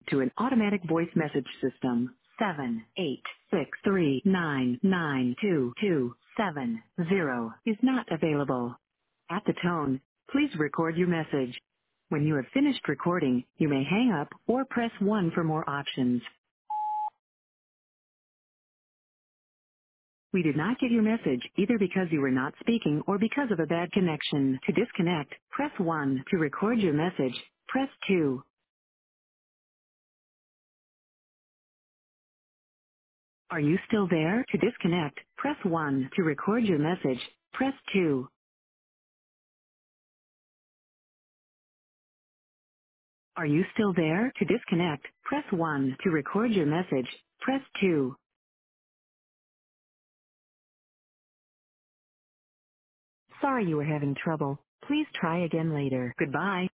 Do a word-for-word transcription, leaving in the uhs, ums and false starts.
to an automatic voice message system. seven eight six three nine nine two two seven zero is not available. At the tone, please record your message. When you have finished recording, you may hang up or press one for more options. We did not get your message either because you were not speaking or because of a bad connection. To disconnect, press one. To record your message, press two. Are you still there? To disconnect, press one. To record your message, press two. Are you still there? To disconnect, press one. To record your message, press two. Sorry you were having trouble. Please try again later. Goodbye.